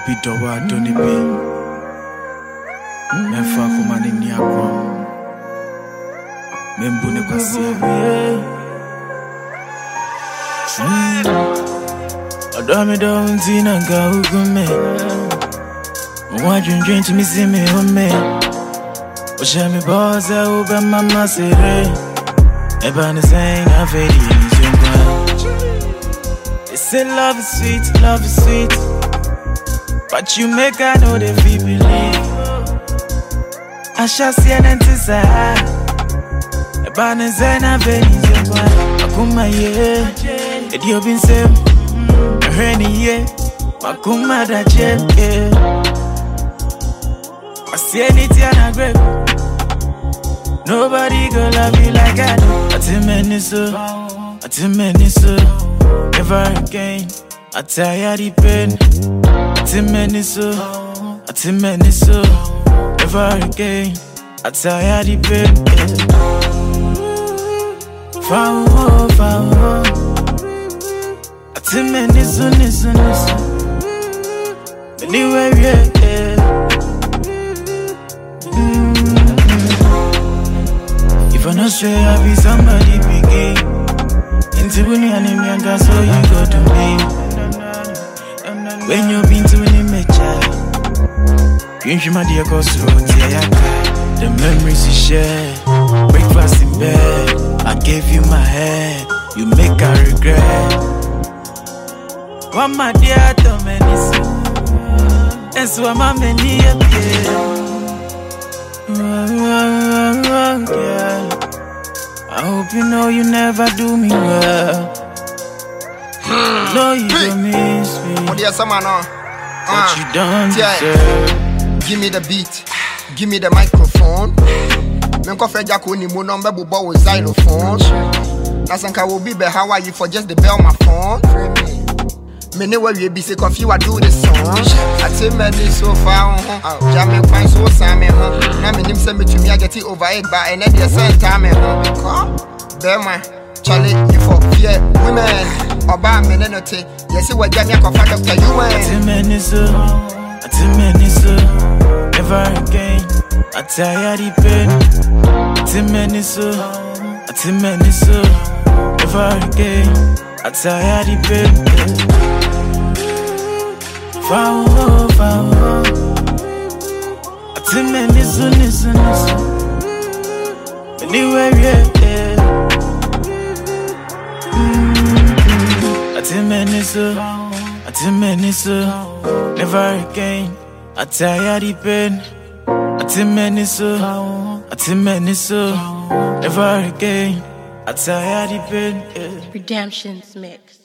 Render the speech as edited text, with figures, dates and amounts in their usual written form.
Obi dowa doni be Memfa kumani ni akwa Membune kwasia Adami don't see na ga ugume Wajun to me see me home Oshami boza ube mama sere Ebani saying I feel They say love is sweet But you make I know they feel believe I shall see an antisai Ebani saying I feel Akuma ye Edi obin sem Reni ye Makuma da chen ye I see anything I grab Nobody go love you like I do Atimeni so Never again I tire the pain Atimeni so Never again I tire the pain Foul Atimeni so Anyway yeah If I not sure I be somebody begin Into when you name and that's all you got to be When you've been to any mecha You my dear cause the memories you share Breakfast in bed I gave you my head You make I regret One my dear to many And so I'm a many I hope you know you never do me well. No, you don't miss me. But you don't deserve. Give me the beat, give me the microphone. Menko feja ko ni mo number bubo with xylophone. Nasanka will be how are you for just the bell my phone. Me ne we be say coffee I do the song. I tell me this so far jamming fine so same ho. Na me nim say me to me I get it over it but and the same time ho. Bema Charlie you for fear women Oba me no te yes we jam for Dr. Human Atimeni so Never again I tire the pain Atimeni so Never again I tire the pain Foul Atimeni so Anyway yeah Atimeni so Never again I tire the pain Atimeni so Never again I tire the pain Redemption's mix.